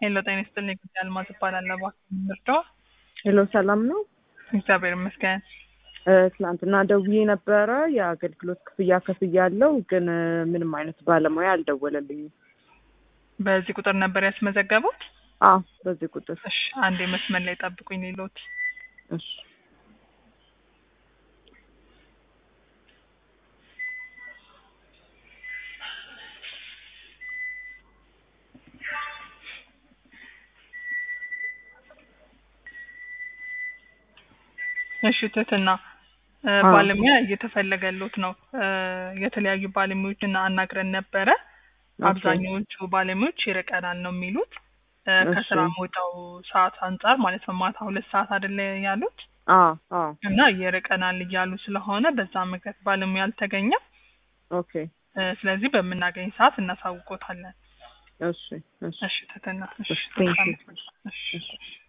ሄሎ ጤና ይስጥልኝ አልማዝ እባላለሁ። ባክምርዶ ሄሎ ሰላም ነው? እግዚአብሔር ይመስገን። ትናንትና ደውዬ ነበረ የአገልግሎት ክፍያ ከፍያለሁ፣ ግን ምንም አይነት ባለሙያ አልደወለልኝም። በዚህ ቁጥር ነበር ያስመዘገቡት? አዎ በዚህ ቁጥር። እሺ አንዴ መስመር ላይ ጠብቁኝ ሌሎት። እሺ እሺ ትትና ባለሙያ እየተፈለገሉት ነው። የተለያዩ ባለሙያዎችን አናግረን ነበረ። አብዛኞቹ ባለሙያዎች ይርቀናል ነው የሚሉት። ከስራ መውጫው ሰዓት አንፃር ማለት ነው። ማታ 2 ሰዓት አይደለ ያሉት? እና ይርቀናል እያሉ ስለሆነ በዛ ምክንያት ባለሙያ አልተገኘም። ኦኬ ስለዚህ በምናገኝ ሰዓት እናሳውቆታለን። እሺ እሺ ትትና እሺ። ቴንክ ዩ። እሺ